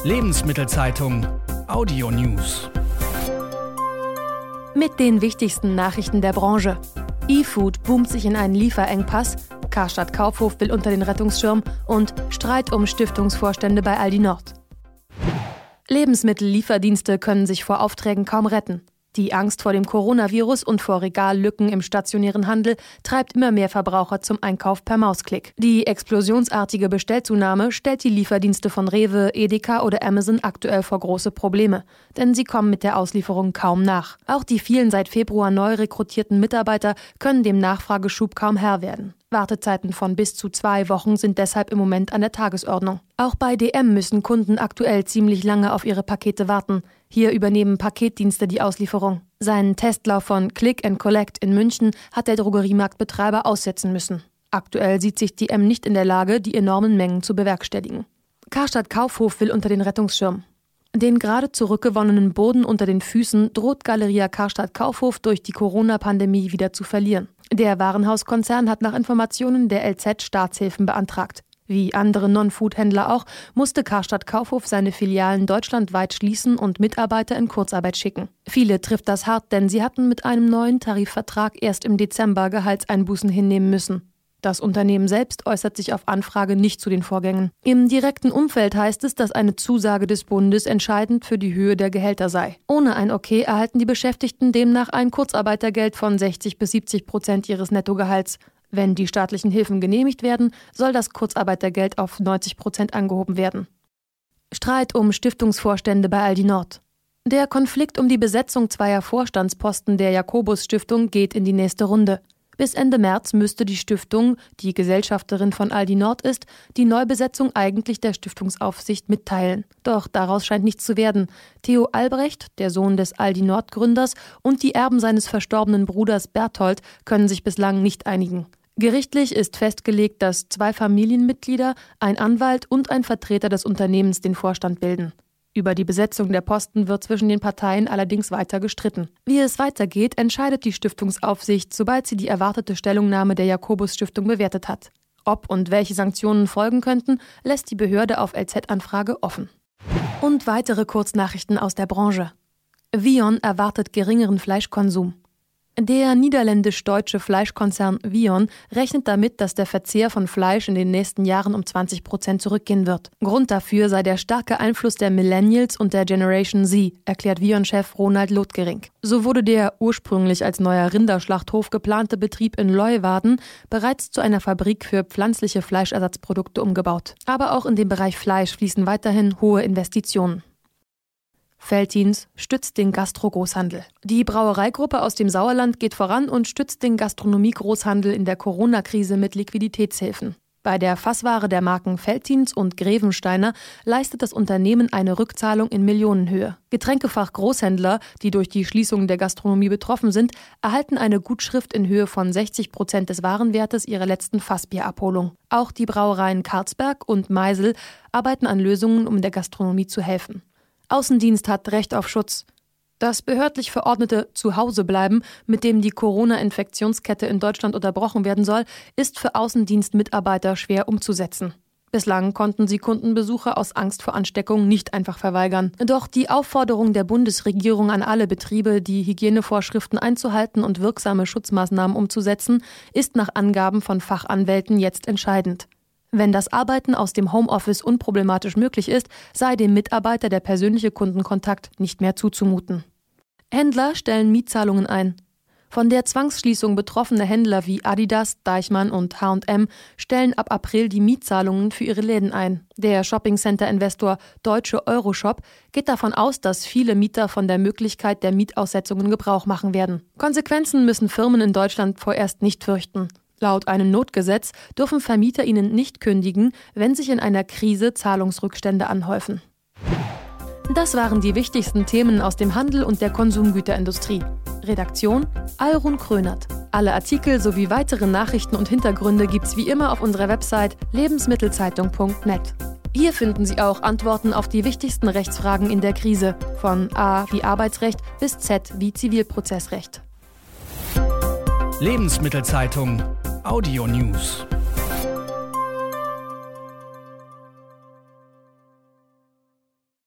Lebensmittelzeitung Audio News. Mit den wichtigsten Nachrichten der Branche. E-Food boomt sich in einen Lieferengpass, Karstadt Kaufhof will unter den Rettungsschirm und Streit um Stiftungsvorstände bei Aldi Nord. Lebensmittellieferdienste können sich vor Aufträgen kaum retten. Die Angst vor dem Coronavirus und vor Regallücken im stationären Handel treibt immer mehr Verbraucher zum Einkauf per Mausklick. Die explosionsartige Bestellzunahme stellt die Lieferdienste von Rewe, Edeka oder Amazon aktuell vor große Probleme, denn sie kommen mit der Auslieferung kaum nach. Auch die vielen seit Februar neu rekrutierten Mitarbeiter können dem Nachfrageschub kaum Herr werden. Wartezeiten von bis zu 2 Wochen sind deshalb im Moment an der Tagesordnung. Auch bei DM müssen Kunden aktuell ziemlich lange auf ihre Pakete warten. Hier übernehmen Paketdienste die Auslieferung. Seinen Testlauf von Click & Collect in München hat der Drogeriemarktbetreiber aussetzen müssen. Aktuell sieht sich DM nicht in der Lage, die enormen Mengen zu bewerkstelligen. Karstadt Kaufhof will unter den Rettungsschirm. Den gerade zurückgewonnenen Boden unter den Füßen droht Galeria Karstadt Kaufhof durch die Corona-Pandemie wieder zu verlieren. Der Warenhauskonzern hat nach Informationen der LZ Staatshilfen beantragt. Wie andere Non-Food-Händler auch, musste Karstadt Kaufhof seine Filialen deutschlandweit schließen und Mitarbeiter in Kurzarbeit schicken. Viele trifft das hart, denn sie hatten mit einem neuen Tarifvertrag erst im Dezember Gehaltseinbußen hinnehmen müssen. Das Unternehmen selbst äußert sich auf Anfrage nicht zu den Vorgängen. Im direkten Umfeld heißt es, dass eine Zusage des Bundes entscheidend für die Höhe der Gehälter sei. Ohne ein Okay erhalten die Beschäftigten demnach ein Kurzarbeitergeld von 60-70% ihres Nettogehalts. Wenn die staatlichen Hilfen genehmigt werden, soll das Kurzarbeitergeld auf 90% angehoben werden. Streit um Stiftungsvorstände bei Aldi Nord. Der Konflikt um die Besetzung 2 Vorstandsposten der Jakobus-Stiftung geht in die nächste Runde. Bis Ende März müsste die Stiftung, die Gesellschafterin von Aldi Nord ist, die Neubesetzung eigentlich der Stiftungsaufsicht mitteilen. Doch daraus scheint nichts zu werden. Theo Albrecht, der Sohn des Aldi Nord-Gründers, und die Erben seines verstorbenen Bruders Berthold können sich bislang nicht einigen. Gerichtlich ist festgelegt, dass 2 Familienmitglieder, ein Anwalt und ein Vertreter des Unternehmens den Vorstand bilden. Über die Besetzung der Posten wird zwischen den Parteien allerdings weiter gestritten. Wie es weitergeht, entscheidet die Stiftungsaufsicht, sobald sie die erwartete Stellungnahme der Jakobus-Stiftung bewertet hat. Ob und welche Sanktionen folgen könnten, lässt die Behörde auf LZ-Anfrage offen. Und weitere Kurznachrichten aus der Branche. Vion erwartet geringeren Fleischkonsum. Der niederländisch-deutsche Fleischkonzern Vion rechnet damit, dass der Verzehr von Fleisch in den nächsten Jahren um 20% zurückgehen wird. Grund dafür sei der starke Einfluss der Millennials und der Generation Z, erklärt Vion-Chef Ronald Lotgering. So wurde der ursprünglich als neuer Rinderschlachthof geplante Betrieb in Leeuwarden bereits zu einer Fabrik für pflanzliche Fleischersatzprodukte umgebaut. Aber auch in dem Bereich Fleisch fließen weiterhin hohe Investitionen. Veltins stützt den Gastro-Großhandel. Die Brauereigruppe aus dem Sauerland geht voran und stützt den Gastronomie-Großhandel in der Corona-Krise mit Liquiditätshilfen. Bei der Fassware der Marken Veltins und Grevensteiner leistet das Unternehmen eine Rückzahlung in Millionenhöhe. Getränkefach-Großhändler, die durch die Schließung der Gastronomie betroffen sind, erhalten eine Gutschrift in Höhe von 60% des Warenwertes ihrer letzten Fassbierabholung. Auch die Brauereien Karlsberg und Meisel arbeiten an Lösungen, um der Gastronomie zu helfen. Außendienst hat Recht auf Schutz. Das behördlich verordnete Zuhausebleiben, mit dem die Corona-Infektionskette in Deutschland unterbrochen werden soll, ist für Außendienstmitarbeiter schwer umzusetzen. Bislang konnten sie Kundenbesuche aus Angst vor Ansteckung nicht einfach verweigern. Doch die Aufforderung der Bundesregierung an alle Betriebe, die Hygienevorschriften einzuhalten und wirksame Schutzmaßnahmen umzusetzen, ist nach Angaben von Fachanwälten jetzt entscheidend. Wenn das Arbeiten aus dem Homeoffice unproblematisch möglich ist, sei dem Mitarbeiter der persönliche Kundenkontakt nicht mehr zuzumuten. Händler stellen Mietzahlungen ein. Von der Zwangsschließung betroffene Händler wie Adidas, Deichmann und H&M stellen ab April die Mietzahlungen für ihre Läden ein. Der Shoppingcenter-Investor Deutsche Euroshop geht davon aus, dass viele Mieter von der Möglichkeit der Mietaussetzungen Gebrauch machen werden. Konsequenzen müssen Firmen in Deutschland vorerst nicht fürchten. Laut einem Notgesetz dürfen Vermieter ihnen nicht kündigen, wenn sich in einer Krise Zahlungsrückstände anhäufen. Das waren die wichtigsten Themen aus dem Handel und der Konsumgüterindustrie. Redaktion Alrun Krönert. Alle Artikel sowie weitere Nachrichten und Hintergründe gibt's wie immer auf unserer Website lebensmittelzeitung.net. Hier finden Sie auch Antworten auf die wichtigsten Rechtsfragen in der Krise, von A wie Arbeitsrecht bis Z wie Zivilprozessrecht. Lebensmittelzeitung Audio News.